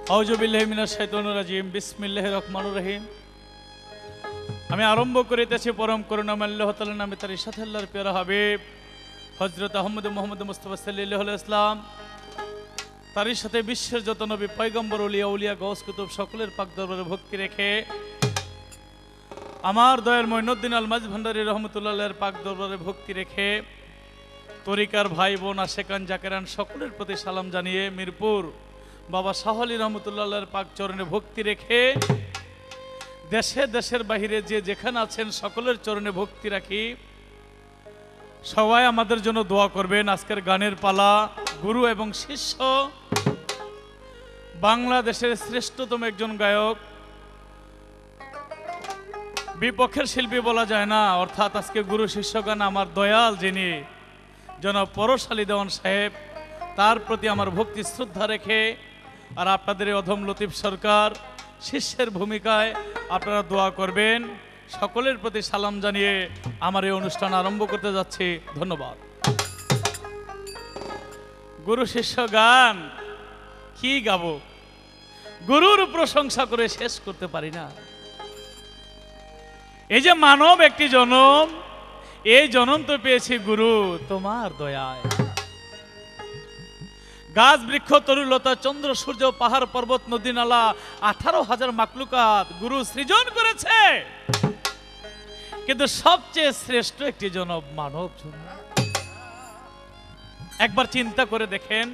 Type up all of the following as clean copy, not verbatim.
আউযু বিল্লাহি মিনাশ শাইতানির রাজিম। বিসমিল্লাহির রহমানির রহিম। আমি আরম্ভ করিতেছি পরম করুণাময় আল্লাহ তাআলার নামে, তার সাথে আল্লাহর প্রিয় হাবিব হযরত আহমদ মুহাম্মদ মুস্তাফা সাল্লাল্লাহু আলাইহি ওয়াসাল্লাম, তার সাথে বিশ্বের যত নবী পয়গম্বর ওলিয়া উলিয়া গাউস কুতুব সকলের পাক দরবারে ভক্তি রেখে আমার দয়ার মঈনুদ্দিন আল মাঝ ভান্ডারী রহমতুল্লাহ আলাইহির পাক দরবারে ভক্তি রেখে তরিকার ভাই বোন আশেকান জাকেরান সকলের প্রতি সালাম জানিয়ে মিরপুর বাবা শাহ আলী রহমতুল্লাহ আলাইহির পাক চরণে ভক্তি রেখে দেশে দেশের বাহিরে যে যেখানে আছেন সকলের চরণে ভক্তি রাখি। সবাই আমাদের জন্য দোয়া করবেন। আজকের গানের পালা গুরু এবং শিষ্য, বাংলাদেশের শ্রেষ্ঠতম একজন গায়ক, বিপক্ষের শিল্পী বলা যায় না, অর্থাৎ আজকে গুরু শিষ্য গান আমার দয়াল যিনি জনাব পরশ আলী দেওয়ান সাহেব, তার প্রতি আমার ভক্তি শ্রদ্ধা রেখে আর আপনাদের অধম লতিফ সরকার শিষ্যের ভূমিকায় আপনারা দোয়া করবেন। সকলের প্রতি সালাম জানিয়ে আমার এই অনুষ্ঠান আরম্ভ করতে যাচ্ছি। ধন্যবাদ। গুরু শিষ্য গান কি গাবো, গুরুর প্রশংসা করে শেষ করতে পারি না। এই যে মানব একটি জনম, এই জনম তো পেয়েছি গুরু তোমার দয়ায়। গাছ বৃক্ষ তরুলতা চন্দ্র সূর্য পাহাড় পর্বত নদী নালা 18,000 মাকলুকাত গুরু সৃজন করেছে, কিন্তু সবচেয়ে শ্রেষ্ঠ একটি জনম মানব জনম। একবার চিন্তা করে দেখেন,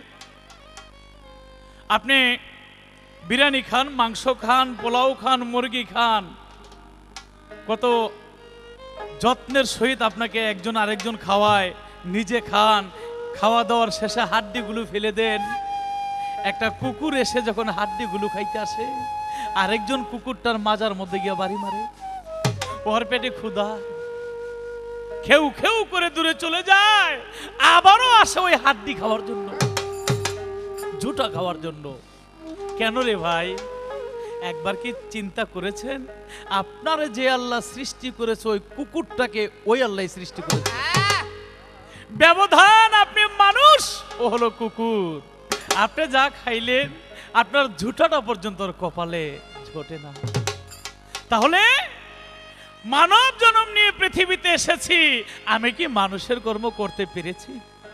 আপনি বিরিয়ানি খান, মাংস খান, পোলাও খান, মুরগি খান, কত যত্নের সহিত আপনাকে একজন আরেকজন খাওয়ায়, নিজে খান, খাওয়া দাওয়ার শেষে হাড্ডিগুলো ফেলে দেন। একটা কুকুর এসে যখন হাড্ডিগুলো খাইতে আসে, আরেকজন কুকুরটার মাজার মধ্যে গিয়ে বাড়ি মারে, ওর পেটে ক্ষুধা, খেউ খেউ করে দূরে চলে যায়, আবারও আসে ওই হাড্ডি খাওয়ার জন্য, ঝুটা খাওয়ার জন্য। কেন রে ভাই? একবার কি চিন্তা করেছেন আপনারে যে আল্লাহ সৃষ্টি করেছে ওই কুকুরটাকে ওই আল্লাহ সৃষ্টি করেছে? ব্যবধান, আপনি মানুষ, ও হলো কুকুর। আপনি যা খাইলেন আপনার ঝুটাটা পর্যন্ত কপালে ঝোটে না। তাহলে মানব জন্ম নিয়ে পৃথিবীতে এসেছি, আমি কি মানুষের কর্ম করতে পেরেছি?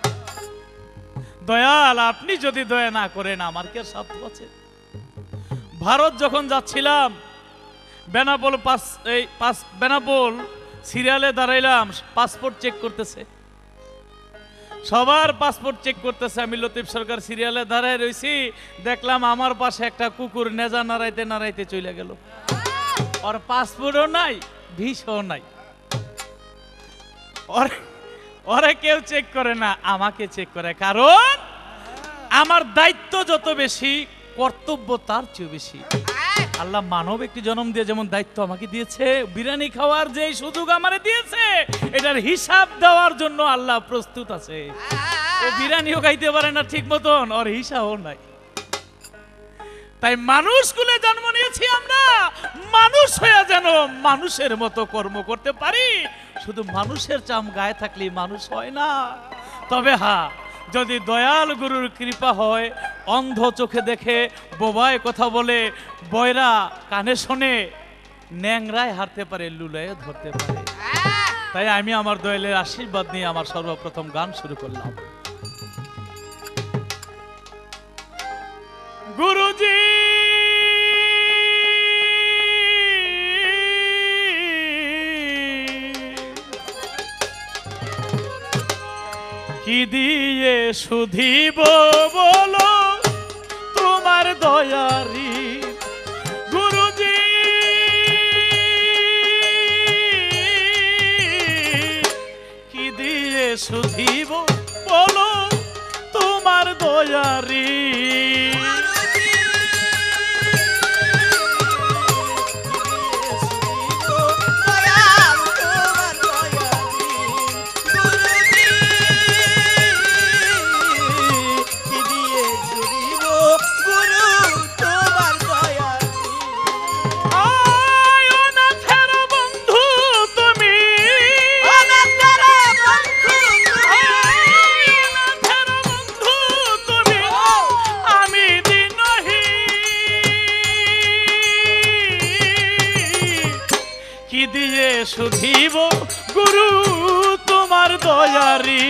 দয়াল আপনি যদি দয়া না করেন আমার কি আর সাধ্য আছে? ভারত যখন যাচ্ছিলাম, বেনাপোল সিরিয়ালে দাঁড়াইলাম, পাসপোর্ট চেক করতেছে, সবার পাসপোর্ট চেক করতেছে। আমি লতিফ সরকার সিরিয়ালে দাঁড়ায় রয়েছি, দেখলাম আমার পাশে একটা কুকুর নেজা নাড়াইতে নাড়াইতে চলে গেল। ওর পাসপোর্টও নাই, ভিসাও নাই, ওরে কেউ চেক করে না, আমাকে চেক করে। কারণ আমার দায়িত্ব যত বেশি, কর্তব্য তার চেয়ে বেশি। আল্লাহ মানব একটি জন্ম দিয়ে যেমন দায়িত্ব আমাকে দিয়েছে, বিরিয়ানি খাওয়ার যে সুযোগ আমারে দিয়েছে, এটার হিসাব দেওয়ার জন্য আল্লাহ প্রস্তুত আছে। ও বিরিয়ানিও খাইতে পারে না ঠিক মতন, ওর হিসাবও নাই। তাই মানুষ কুলে জন্ম নিয়েছি আমরা, মানুষ হয়ে যেন মানুষের মতো কর্ম করতে পারি। শুধু মানুষের চাম গায়ে থাকলেই মানুষ হয় না। তবে হ্যাঁ, যদি দয়াল গুরুর কৃপা হয়, অন্ধ চোখে দেখে, বোবায় কথা বলে, বয়রা কানে শোনে, ন্যাংরায় হারতে পারে, লুলায় ধরতে পারে। তাই আমি আমার দয়ালের আশীর্বাদ নিয়ে আমার সর্বপ্রথম গান শুরু করলাম। গুরুজি কি দিয়ে শুধিব বলো তোমার দয়ারি? গুরুজি কি দিয়ে শুধিব বলো তোমার দয়ারি? আমি শুধিব গুরু তোমার দয়ারি।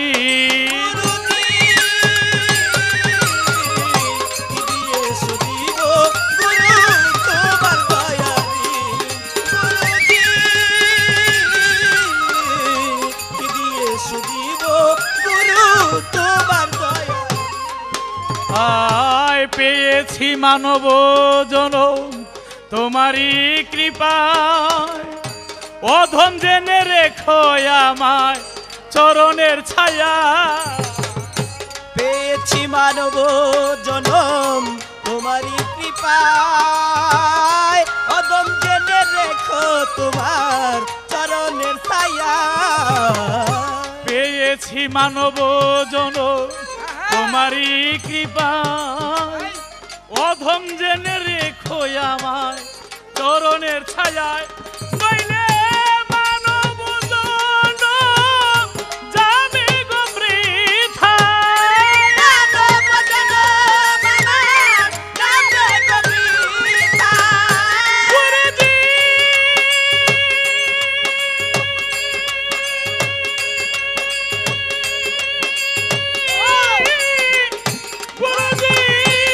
আয় পেয়েছি মানব জনম তোমারই কৃপায়, অধম জেনে রেখো আমায় চরণের ছায়া। পেয়েছি মানব জনম তোমারই কৃপায়, অধম জেনে রেখো তোমার চরণের ছায়া। পেয়েছি মানব জনম তোমারই কৃপায়, অধম জেনে রেখো আমায় চরণের ছায়ায়। নইলে মানব জনম যাবে গো বৃথায়। মানব জনম আমার যাবে গো বৃথায়। গুরুজি গুরুজি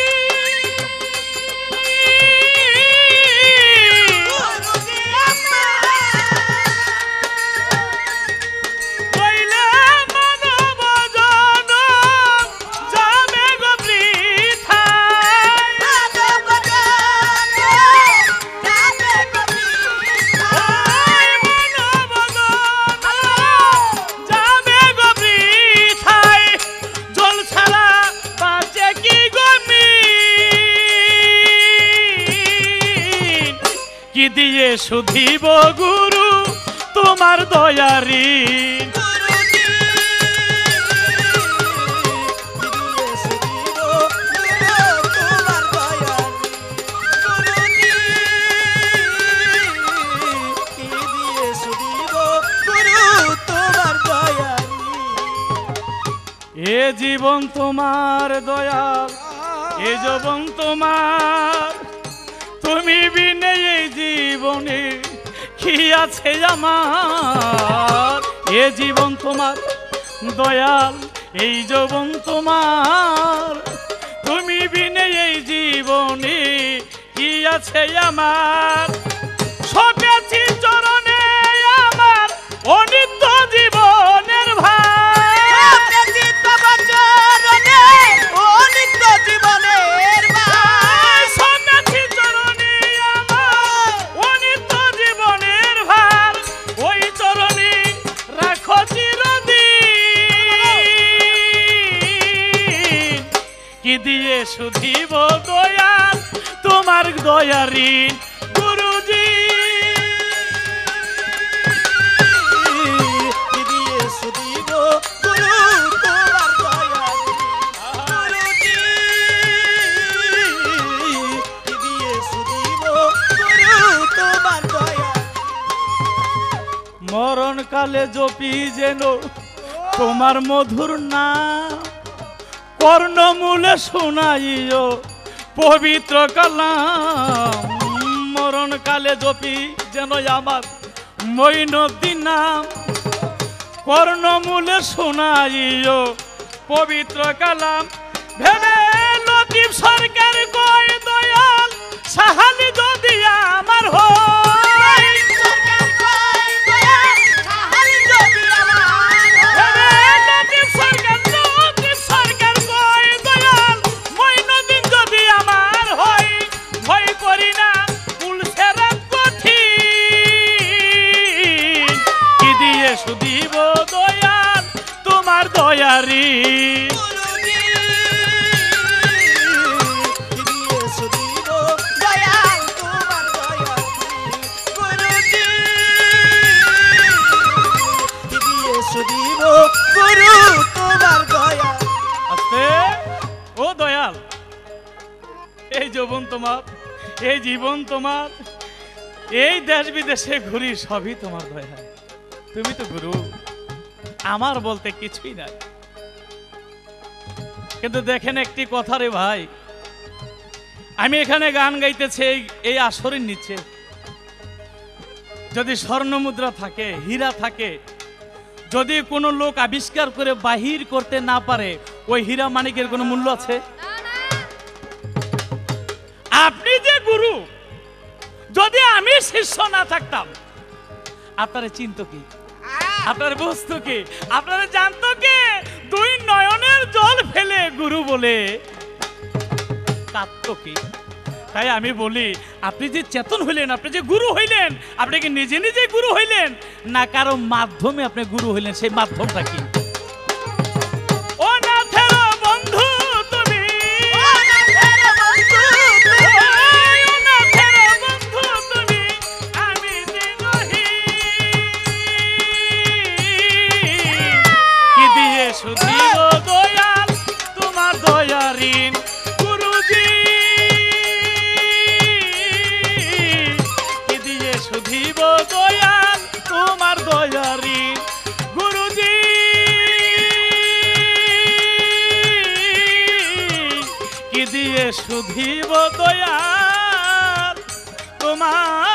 নইলে মানব জনম যাবে গো বৃথায়। মানব জনম যাবে গো বৃথায়। মানব জনম যাবে গো বৃথায়। জল ছাড়া বাঁচে কি গো মিন? কি দিয়ে শুধিব গুরু তোমার দয়ারি। এ জীবন তোমার দয়াল, এ জীবন তোমার, তুমি বিনে এই জীবনে কি আছে আমার? এ জীবন তোমার দয়াল, এই জীবন তোমার, তুমি বিনে এই জীবনে কি আছে আমার? সপেছি চরণে আমার অনিত্য জীবনের ভার। সপেছি চরণে আমার অনিত্য জীবনের ভার। ওই চরণে রাখো চিরদিন। কি দিয়ে শুধিব দয়াল তোমার দয়ারি। গুরুজি মরণ কালে জপি যেন তোমার মধুর নাম, কর্ণমূলে শোনাইও পবিত্র কালাম। মরণ কালে জপি যেন আমার মঈনুদ্দিন নাম, কর্ণমূলে শোনাইও পবিত্র কালাম। ভেবে লতিফ সরকার কয় দয়াল সাহালি যদি আমার হয়। লতিফ সরকার কয় দয়াল মঈনুদ্দিন যদি আমার হয়। ভয় করি না পুলসেরা কঠিন। কি দিয়ে শুধিব দয়াল তোমার দয়ারি। আস্তে ও দয়াল, এই যৌবন তোমার, এই জীবন তোমার, এই দেশ বিদেশে ঘুরি সবই তোমার দয়া। তুমি তো গুরু, আমার বলতে কিছুই নাই। কিন্তু দেখেন একটি কথা রে ভাই, আমি এখানে গান গাইতেছি এই আসরের নিচে, যদি স্বর্ণ মুদ্রা থাকে, হীরা থাকে, যদি কোনো লোক আবিষ্কার করে বাহির করতে না পারে, ওই হীরা মানিকের কোনো মূল্য আছে? আপনি যে গুরু, যদি আমি শিষ্য না থাকতাম, আপনারা চিন্ত কি, আপনার বস্তু কি, আপনারা জানতো কি? দুই নয়নের জল ফেলে গুরু বলে কাঁদতো কি? তাই আমি বলি, আপনি যে চেতন হইলেন, আপনি যে গুরু হইলেন, আপনি কি নিজে নিজে গুরু হইলেন, না কারো মাধ্যমে আপনি গুরু হইলেন? সেই মাধ্যমটা কি? ও নাথের বন্ধু তুমি, ও নাথের বন্ধু তুমি, ও নাথের বন্ধু তুমি, আমি দিনহীন, কি দিয়ে শুধিব দয়াল তোমার দয়ারিন গুরুজি, কি দিয়ে শুধিব দয়াল তোমার দয়ারিন গুরুজি, কি দিয়ে শুধিব দয়াল তোমার